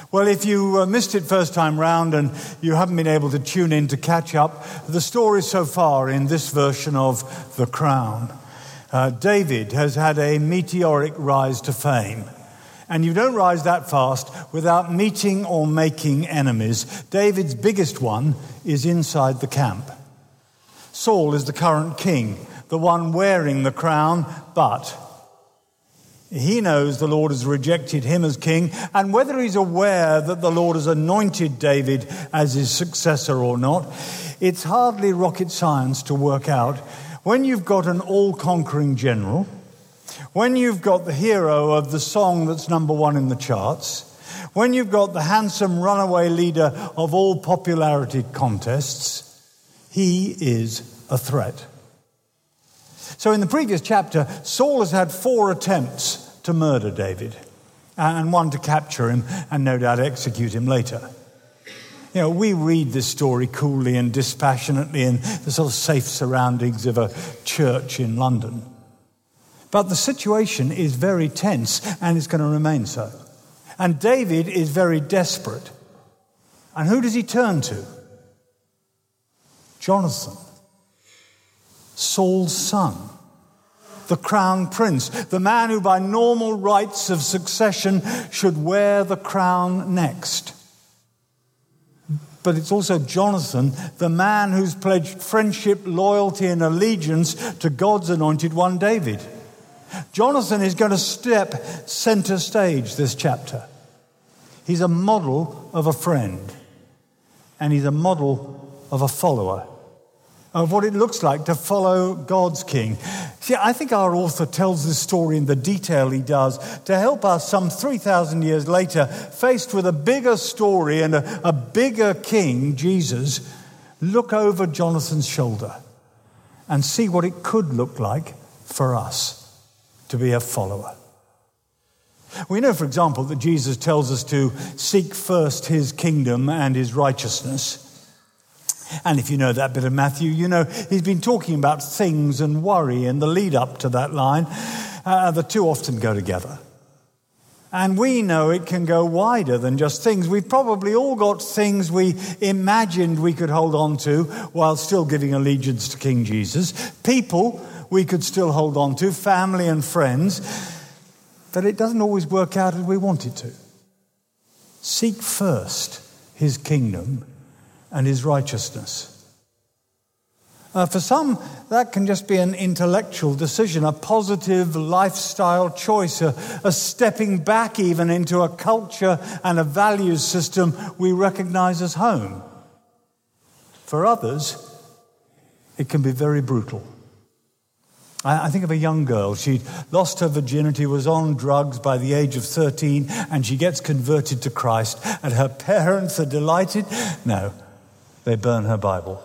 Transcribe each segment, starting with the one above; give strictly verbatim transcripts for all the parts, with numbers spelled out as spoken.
Well, if you uh, missed it first time round and you haven't been able to tune in to catch up, the story so far in this version of The Crown, uh, David has had a meteoric rise to fame. And you don't rise that fast without meeting or making enemies. David's biggest one is inside the camp. Saul is the current king, the one wearing the crown, but he knows the Lord has rejected him as king, and whether he's aware that the Lord has anointed David as his successor or not, it's hardly rocket science to work out. When you've got an all-conquering general, when you've got the hero of the song that's number one in the charts, when you've got the handsome runaway leader of all popularity contests, he is a threat. So in the previous chapter, Saul has had four attempts to murder David and one to capture him and no doubt execute him later. You know, we read this story coolly and dispassionately in the sort of safe surroundings of a church in London. But the situation is very tense and it's going to remain so. And David is very desperate. And who does he turn to? Jonathan, Saul's son, the crown prince, the man who by normal rights of succession should wear the crown next. But it's also Jonathan, the man who's pledged friendship, loyalty, and allegiance to God's anointed one, David. Jonathan is going to step center stage this chapter. He's a model of a friend, and he's a model of a follower, of what it looks like to follow God's king. See, I think our author tells this story in the detail he does to help us some three thousand years later, faced with a bigger story and a, a bigger king, Jesus, look over Jonathan's shoulder and see what it could look like for us to be a follower. We know, for example, that Jesus tells us to seek first his kingdom and his righteousness. And if you know that bit of Matthew, you know he's been talking about things and worry and the lead up to that line. Uh, the two often go together. And we know it can go wider than just things. We've probably all got things we imagined we could hold on to while still giving allegiance to King Jesus. People we could still hold on to, family and friends. But it doesn't always work out as we want it to. Seek first his kingdom and his righteousness. Uh, for some, that can just be an intellectual decision, a positive lifestyle choice, a, a stepping back even into a culture and a values system we recognize as home. For others, it can be very brutal. I, I think of a young girl. She'd lost her virginity, was on drugs by the age of thirteen, and she gets converted to Christ, and her parents are delighted. No. They burn her Bible.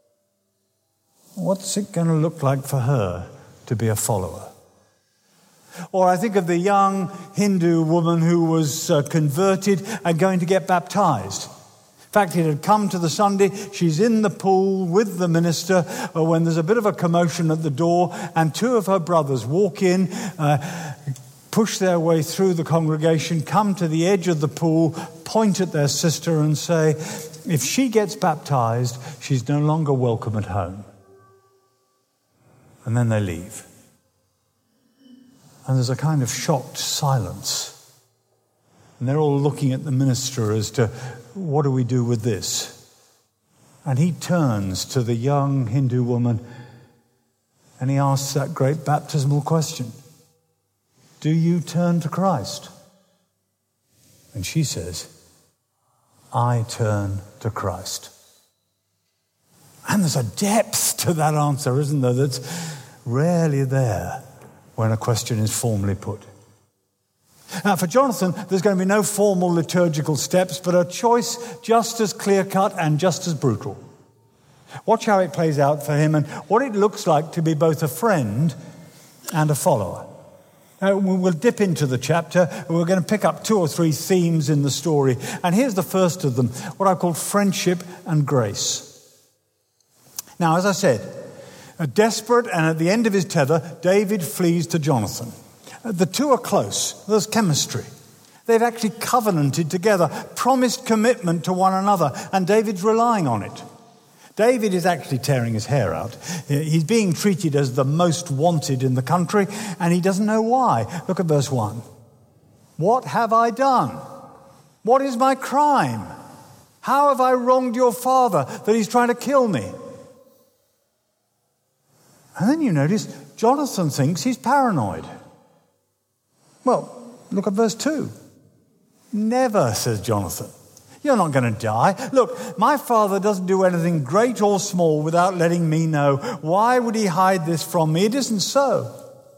What's it going to look like for her to be a follower? Or I think of the young Hindu woman who was uh, converted and going to get baptized. In fact, it had come to the Sunday. She's in the pool with the minister uh, when there's a bit of a commotion at the door, and two of her brothers walk in, uh, push their way through the congregation, come to the edge of the pool, point at their sister and say, if she gets baptized, she's no longer welcome at home. And then they leave. And there's a kind of shocked silence. And they're all looking at the minister as to, what do we do with this? And he turns to the young Hindu woman and he asks that great baptismal question. Do you turn to Christ? And she says, I turn to Christ. And there's a depth to that answer, isn't there, that's rarely there when a question is formally put. Now, for Jonathan, there's going to be no formal liturgical steps, but a choice just as clear-cut and just as brutal. Watch how it plays out for him and what it looks like to be both a friend and a follower. Uh, we'll dip into the chapter. We're going to pick up two or three themes in the story. And here's the first of them, what I call friendship and grace. Now, as I said, uh, desperate and at the end of his tether, David flees to Jonathan. Uh, the two are close. There's chemistry. They've actually covenanted together, promised commitment to one another, and David's relying on it. David is actually tearing his hair out. He's being treated as the most wanted in the country, and he doesn't know why. Look at verse one. What have I done? What is my crime? How have I wronged your father that he's trying to kill me? And then you notice Jonathan thinks he's paranoid. Well, look at verse two. Never, says Jonathan. You're not going to die. Look, my father doesn't do anything great or small without letting me know. Why would he hide this from me? It isn't so.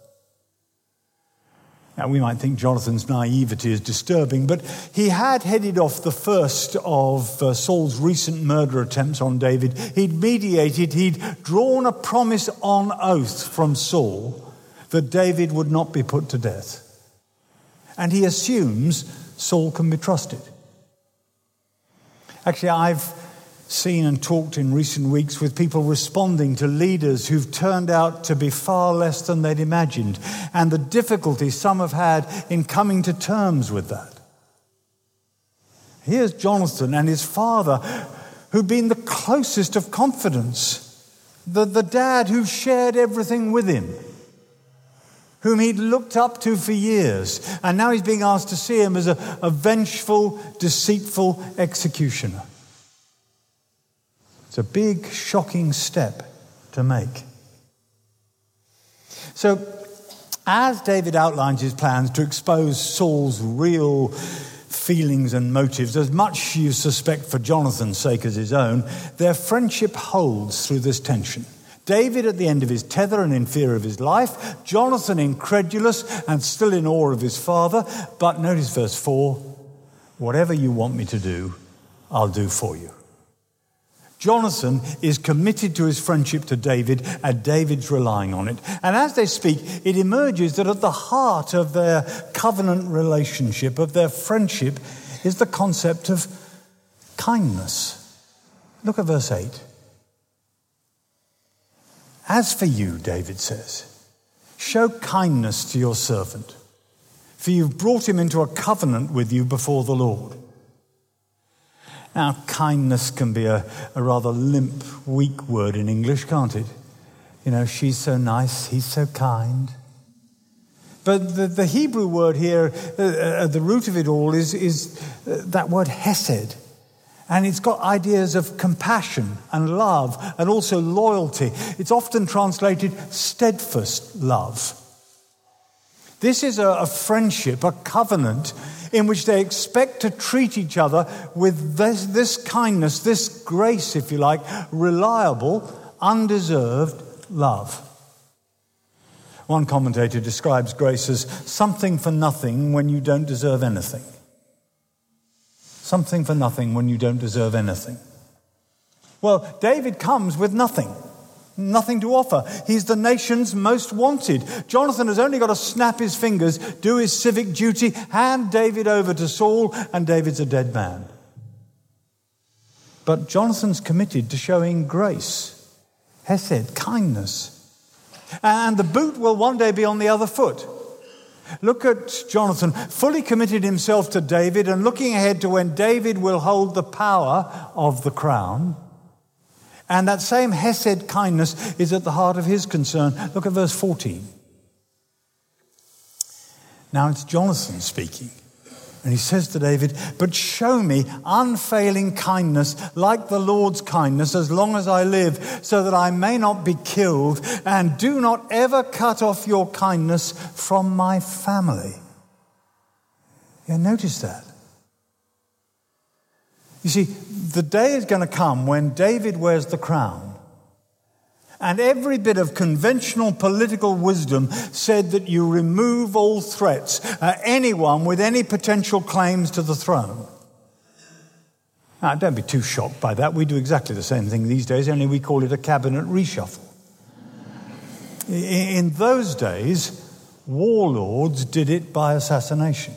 Now, we might think Jonathan's naivety is disturbing, but he had headed off the first of uh, Saul's recent murder attempts on David. He'd mediated, he'd drawn a promise on oath from Saul that David would not be put to death. And he assumes Saul can be trusted. Actually, I've seen and talked in recent weeks with people responding to leaders who've turned out to be far less than they'd imagined, and the difficulty some have had in coming to terms with that. Here's Jonathan and his father, who'd been the closest of confidants, the, the dad who shared everything with him, whom he'd looked up to for years, and now he's being asked to see him as a, a vengeful, deceitful executioner. It's a big, shocking step to make. So, as David outlines his plans to expose Saul's real feelings and motives, as much you suspect for Jonathan's sake as his own, their friendship holds through this tension. David at the end of his tether and in fear of his life. Jonathan incredulous and still in awe of his father. But notice verse four. Whatever you want me to do, I'll do for you. Jonathan is committed to his friendship to David, and David's relying on it. And as they speak, it emerges that at the heart of their covenant relationship, of their friendship, is the concept of kindness. Look at verse eight. As for you, David says, show kindness to your servant, for you've brought him into a covenant with you before the Lord. Now, kindness can be a, a rather limp, weak word in English, can't it? You know, she's so nice, he's so kind. But the, the Hebrew word here, uh, at the root of it all, is, is uh, that word hesed. And it's got ideas of compassion and love and also loyalty. It's often translated steadfast love. This is a, a friendship, a covenant, in which they expect to treat each other with this, this kindness, this grace, if you like, reliable, undeserved love. One commentator describes grace as something for nothing when you don't deserve anything. Something for nothing when you don't deserve anything. Well, David comes with nothing. Nothing to offer. He's the nation's most wanted. Jonathan has only got to snap his fingers, do his civic duty, hand David over to Saul, and David's a dead man. But Jonathan's committed to showing grace, hesed, kindness. And the boot will one day be on the other foot. Look at Jonathan, fully committed himself to David and looking ahead to when David will hold the power of the crown. And that same hesed kindness is at the heart of his concern. Look at verse fourteen. Now it's Jonathan speaking. And he says to David, but show me unfailing kindness like the Lord's kindness as long as I live, so that I may not be killed, and do not ever cut off your kindness from my family. Yeah, notice that. You see, the day is going to come when David wears the crown. And every bit of conventional political wisdom said that you remove all threats, uh, anyone with any potential claims to the throne. Now, don't be too shocked by that. We do exactly the same thing these days, only we call it a cabinet reshuffle. In those days, warlords did it by assassination.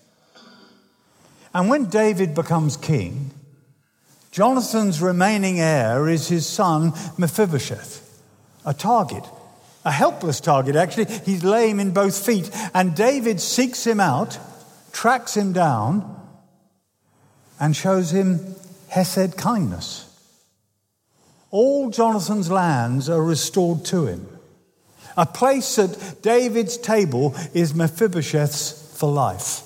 And when David becomes king, Jonathan's remaining heir is his son Mephibosheth. A target, a helpless target actually. He's lame in both feet, and David seeks him out tracks him down and shows him hesed kindness. All Jonathan's lands are restored to him. A place at David's table is Mephibosheth's for life.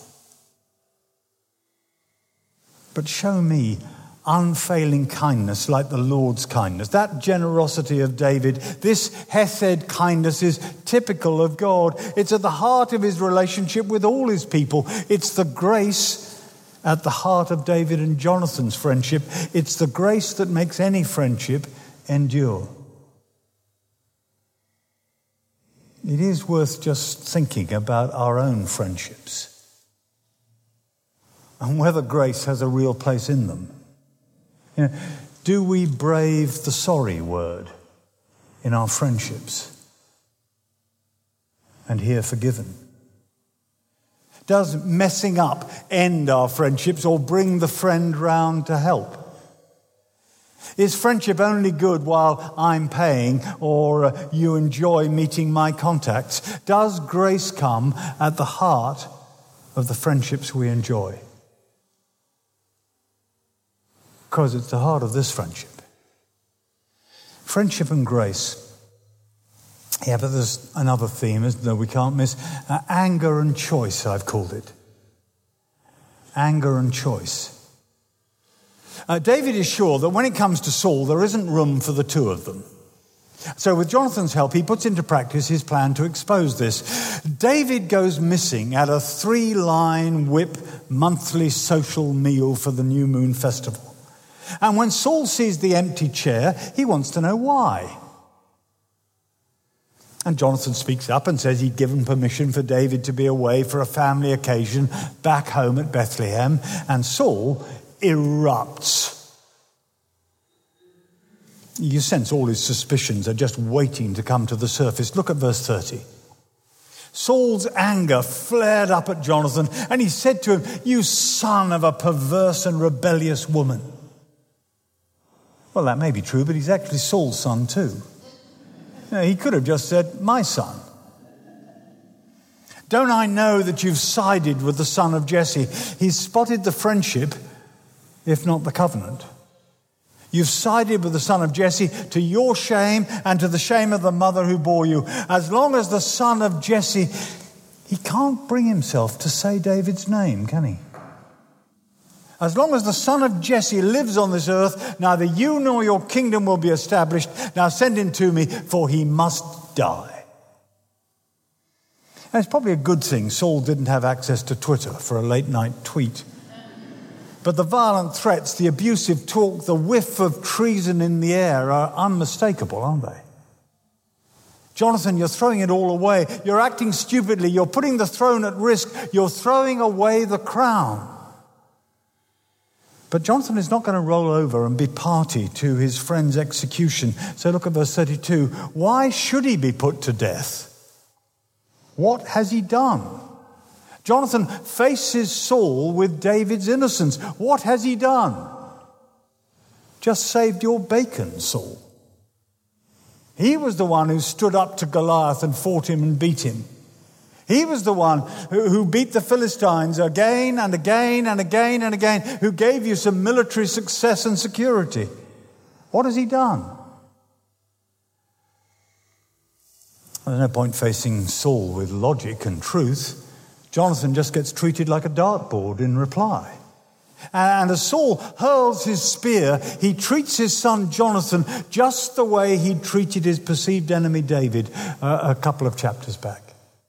But show me unfailing kindness like the Lord's kindness. That generosity of David, this hesed kindness is typical of God. It's at the heart of his relationship with all his people. It's the grace at the heart of David and Jonathan's friendship. It's the grace that makes any friendship endure. It is worth just thinking about our own friendships and whether grace has a real place in them. You know, do we brave the sorry word in our friendships and hear forgiven? Does messing up end our friendships or bring the friend round to help? Is friendship only good while I'm paying or uh, you enjoy meeting my contacts? Does grace come at the heart of the friendships we enjoy? Because it's the heart of this friendship. Friendship and grace. Yeah, but there's another theme, isn't there, we can't miss. Uh, anger and choice, I've called it. Anger and choice. Uh, David is sure that when it comes to Saul, there isn't room for the two of them. So with Jonathan's help, he puts into practice his plan to expose this. David goes missing at a three-line whip monthly social meal for the New Moon Festival. And when Saul sees the empty chair, he wants to know why. And Jonathan speaks up and says he'd given permission for David to be away for a family occasion back home at Bethlehem. And Saul erupts. You sense all his suspicions are just waiting to come to the surface. Look at verse thirty. Saul's anger flared up at Jonathan, and he said to him, "You son of a perverse and rebellious woman." Well, that may be true, but he's actually Saul's son too. You know, he could have just said, "My son." Don't I know that you've sided with the son of Jesse? He's spotted the friendship, if not the covenant. You've sided with the son of Jesse to your shame and to the shame of the mother who bore you. As long as the son of Jesse, he can't bring himself to say David's name, can he? As long as the son of Jesse lives on this earth, neither you nor your kingdom will be established. Now send him to me, for he must die. And it's probably a good thing Saul didn't have access to Twitter for a late night tweet. But the violent threats, the abusive talk, the whiff of treason in the air are unmistakable, aren't they? Jonathan, you're throwing it all away. You're acting stupidly. You're putting the throne at risk. You're throwing away the crown. But Jonathan is not going to roll over and be party to his friend's execution. So look at verse thirty-two. Why should he be put to death? What has he done? Jonathan faces Saul with David's innocence. What has he done? Just saved your bacon, Saul. He was the one who stood up to Goliath and fought him and beat him. He was the one who, who beat the Philistines again and again and again and again, who gave you some military success and security. What has he done? There's no point facing Saul with logic and truth. Jonathan just gets treated like a dartboard in reply. And as Saul hurls his spear, he treats his son Jonathan just the way he treated his perceived enemy David uh, a couple of chapters back.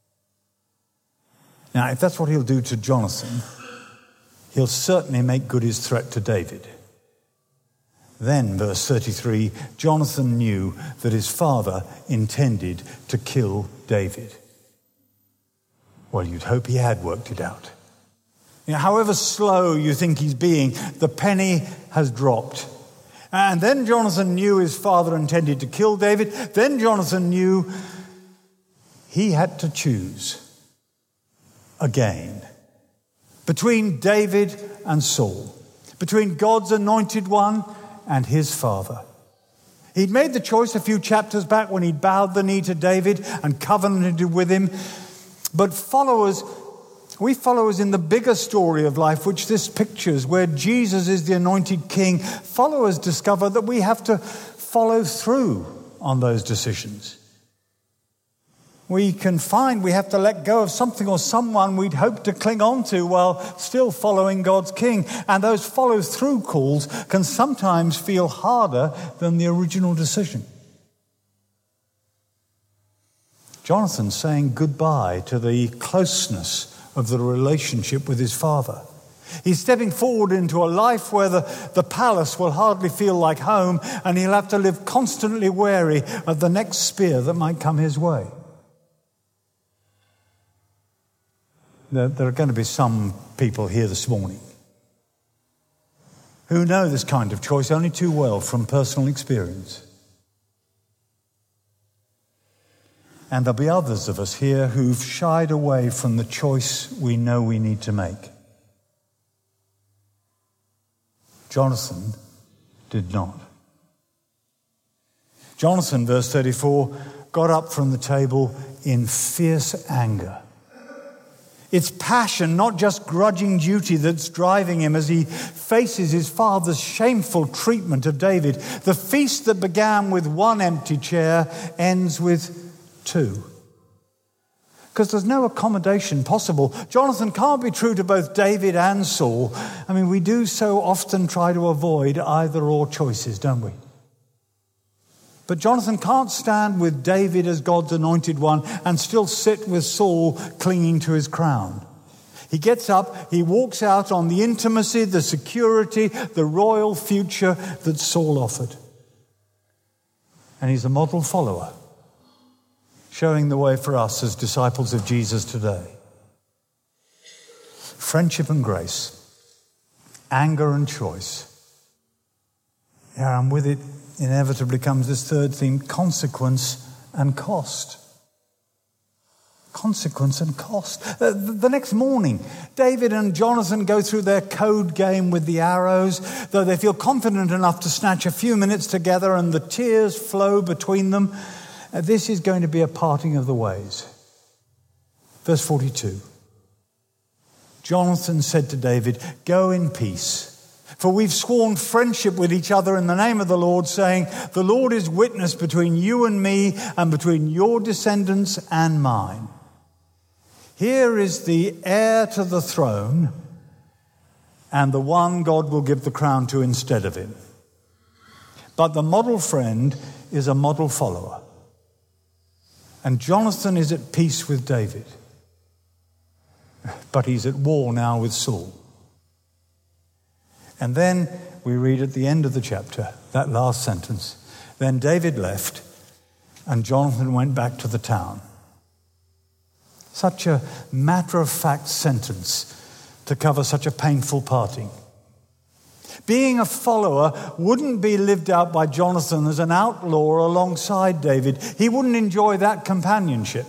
Now, if that's what he'll do to Jonathan, he'll certainly make good his threat to David. Then, verse thirty-three, Jonathan knew that his father intended to kill David. Well, you'd hope he had worked it out. You know, however slow you think he's being, the penny has dropped. And then Jonathan knew his father intended to kill David. Then Jonathan knew he had to choose again between David and Saul, between God's anointed one and his father. He'd made the choice a few chapters back when he'd bowed the knee to David and covenanted with him. But followers We followers in the bigger story of life, which this pictures, where Jesus is the anointed king, followers discover that we have to follow through on those decisions. We can find we have to let go of something or someone we'd hoped to cling on to while still following God's king. And those follow-through calls can sometimes feel harder than the original decision. Jonathan's saying goodbye to the closeness of the relationship with his father. He's stepping forward into a life where the, the palace will hardly feel like home, and he'll have to live constantly wary of the next spear that might come his way. There, there are going to be some people here this morning who know this kind of choice only too well from personal experience. And there'll be others of us here who've shied away from the choice we know we need to make. Jonathan did not. Jonathan, verse thirty-four, got up from the table in fierce anger. It's passion, not just grudging duty, that's driving him as he faces his father's shameful treatment of David. The feast that began with one empty chair ends with two. Because there's no accommodation possible. Jonathan can't be true to both David and Saul. I mean, we do so often try to avoid either or choices, don't we? But Jonathan can't stand with David as God's anointed one and still sit with Saul clinging to his crown. He gets up, he walks out on the intimacy, the security, the royal future that Saul offered. And he's a model follower, showing the way for us as disciples of Jesus today. Friendship and grace, anger and choice. Yeah, and with it inevitably comes this third theme, consequence and cost. Consequence and cost. Uh, the next morning, David and Jonathan go through their code game with the arrows, though they feel confident enough to snatch a few minutes together and the tears flow between them. Uh, this is going to be a parting of the ways. Verse forty-two. Jonathan said to David, "Go in peace. For we've sworn friendship with each other in the name of the Lord, saying, the Lord is witness between you and me and between your descendants and mine. Here is the heir to the throne and the one God will give the crown to instead of him. But the model friend is a model follower. And Jonathan is at peace with David, but he's at war now with Saul." And then we read at the end of the chapter, that last sentence, "Then David left and Jonathan went back to the town." Such a matter-of-fact sentence to cover such a painful parting. Being a follower wouldn't be lived out by Jonathan as an outlaw alongside David. He wouldn't enjoy that companionship.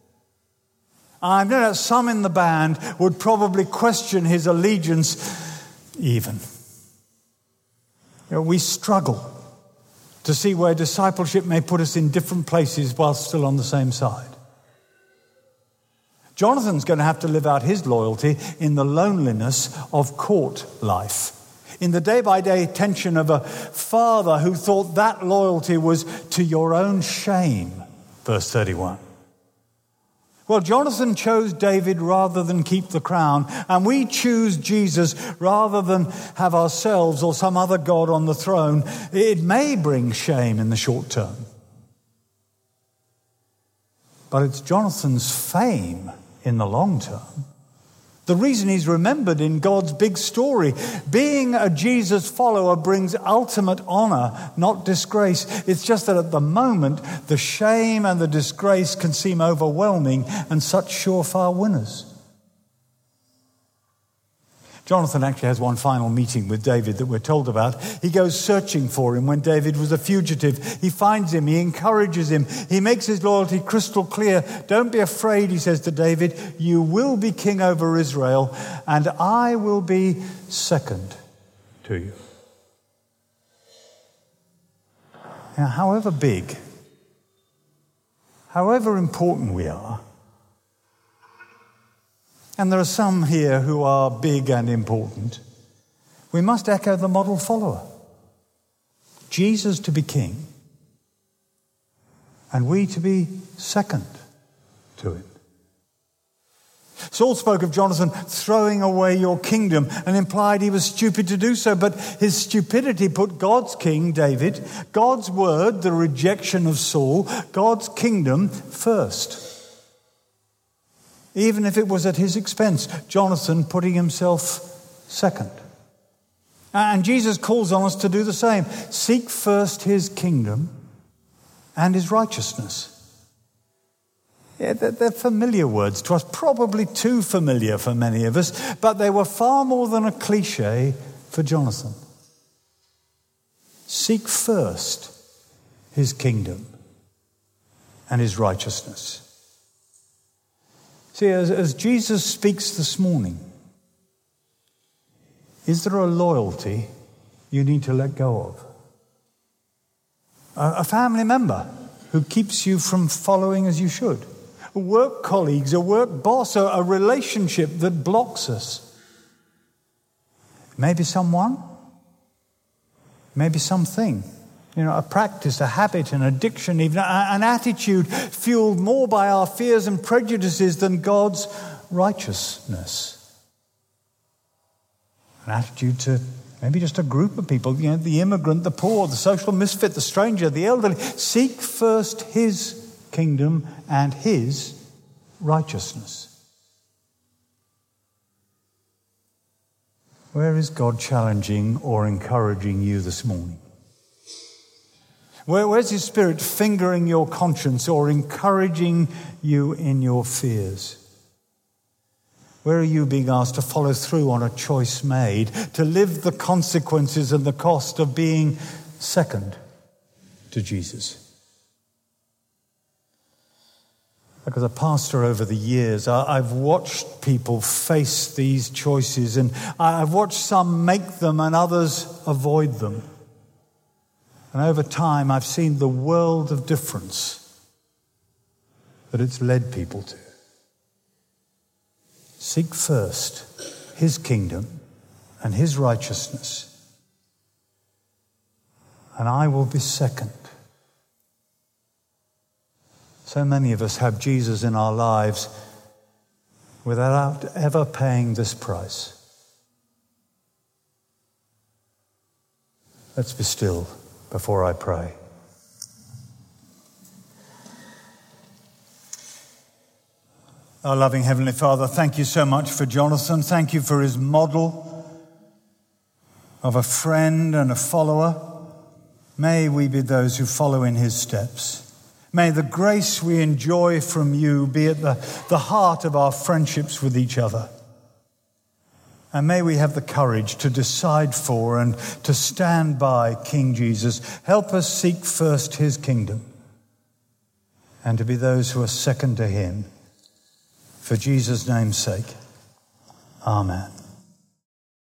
I know that some in the band would probably question his allegiance even. You know, we struggle to see where discipleship may put us in different places while still on the same side. Jonathan's going to have to live out his loyalty in the loneliness of court life, in the day-by-day tension of a father who thought that loyalty was to your own shame, verse thirty-one. Well, Jonathan chose David rather than keep the crown, and we choose Jesus rather than have ourselves or some other god on the throne. It may bring shame in the short term. But it's Jonathan's fame in the long term. The reason he's remembered in God's big story. Being a Jesus follower brings ultimate honor, not disgrace. It's just that at the moment, the shame and the disgrace can seem overwhelming and such surefire winners. Jonathan actually has one final meeting with David that we're told about. He goes searching for him when David was a fugitive. He finds him. He encourages him. He makes his loyalty crystal clear. "Don't be afraid," he says to David. "You will be king over Israel, and I will be second to you." Now, however big, however important we are, and there are some here who are big and important, we must echo the model follower. Jesus to be king, and we to be second to him. Saul spoke of Jonathan throwing away your kingdom and implied he was stupid to do so, but his stupidity put God's king, David, God's word, the rejection of Saul, God's kingdom first. Even if it was at his expense, Jonathan putting himself second. And Jesus calls on us to do the same. Seek first his kingdom and his righteousness. Yeah, they're familiar words to us, probably too familiar for many of us, but they were far more than a cliche for Jonathan. Seek first his kingdom and his righteousness. See, as, as Jesus speaks this morning, is there a loyalty you need to let go of? A, a family member who keeps you from following as you should? Work colleagues, a work boss, a, a relationship that blocks us. Maybe someone, maybe something, you know, a practice, a habit, an addiction, even a, an attitude fueled more by our fears and prejudices than God's righteousness. An attitude to maybe just a group of people, you know, the immigrant, the poor, the social misfit, the stranger, the elderly. Seek first his kingdom and his righteousness. Where is God challenging or encouraging you this morning? Where, where's his Spirit fingering your conscience or encouraging you in your fears? Where are you being asked to follow through on a choice made, to live the consequences and the cost of being second to Jesus? Like as a pastor over the years, I've watched people face these choices, and I've watched some make them and others avoid them. And over time, I've seen the world of difference that it's led people to. Seek first his kingdom and his righteousness, and I will be second. So many of us have Jesus in our lives without ever paying this price. Let's be still before I pray. Our loving Heavenly Father, thank you so much for Jonathan. Thank you for his model of a friend and a follower. May we be those who follow in his steps. May the grace we enjoy from you be at the, the heart of our friendships with each other. And may we have the courage to decide for and to stand by King Jesus. Help us seek first his kingdom and to be those who are second to him. For Jesus' name's sake, amen.